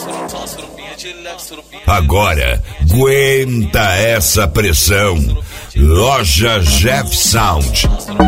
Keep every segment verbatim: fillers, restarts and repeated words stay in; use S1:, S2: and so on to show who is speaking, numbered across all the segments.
S1: Agora, aguenta essa pressão. Loja Jeff Sound.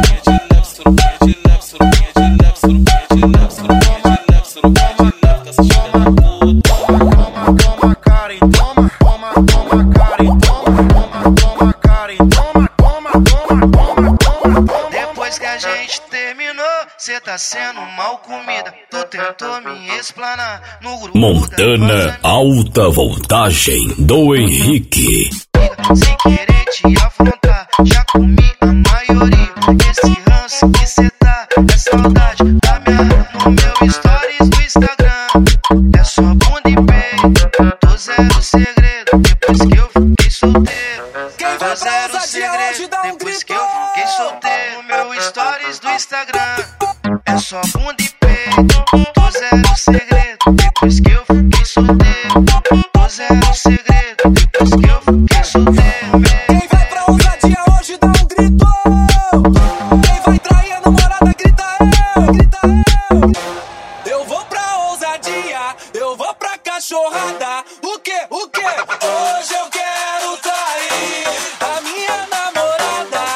S2: Depois que a gente terminou, cê tá sendo mal comida. Tu tentou me explanar no grupo.
S3: Montana Alta Voltagem do Henrique.
S2: Sem querer te afrontar, já comi a maioria. Esse ranço que cê tá, é saudade da minha. No meu stories do Instagram, é só bunda e peito. Tô zero segredo, depois que eu fiquei solteiro. Tô zero segredo, depois que eu fiquei solteiro. No meu stories do Instagram, é só bunda e peito. Tô zero segredo, depois que eu fiquei solteiro. Tô zero segredo, depois que eu fiquei solteiro.
S4: Quem vai pra ousadia hoje dá um grito. Quem vai trair a namorada grita eu, grita eu. Eu vou pra ousadia, eu vou pra cachorrada. O que, o que? Hoje eu quero trair a minha namorada.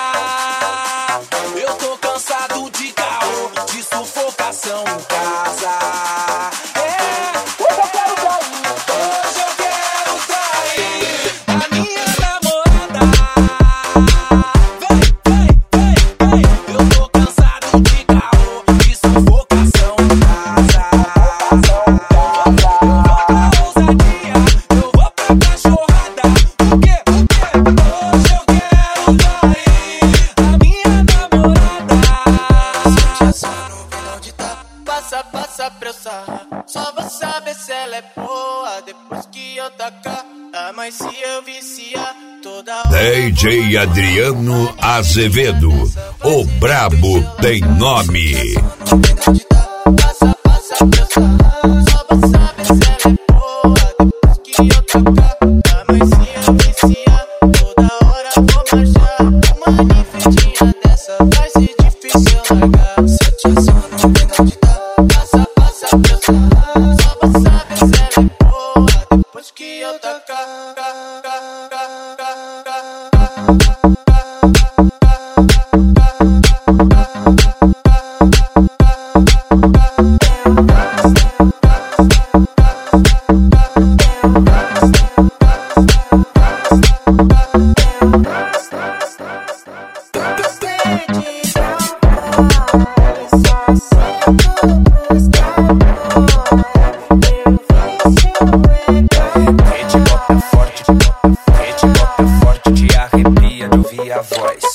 S4: Eu tô cansado de caô, de sufocação em casa. É, hoje eu quero trair, hoje eu quero trair a minha namorada. Vem, vem, vem, vem. Eu tô cansado de caô, de sufocação em casa. Eu vou pra ousadia, eu vou pra cachorrada. O que, o que? Hoje eu quero trair a minha namorada.
S2: Só no vilão de tá, passa, passa pra eu sarrar. Só vou saber se ela é boa depois que eu tacar. Ah, mas se eu viciar toda hora.
S1: D J Adriano Azevedo, o brabo tem nome.
S2: Passa, passa pra eu sarrar. Só vou saber se ela é boa depois que eu tacar. Ah, mas se eu viciar toda hora vou marchar. Uma ninfetinha dessa vai ser difícil largar. Se eu te aciono no vilão de tá, passa, passa pra eu sarrar. Só vou saber se ela é boa depois que eu tacar.
S4: Rede bota forte, rede bota forte, te arrepia de ouvir a voz.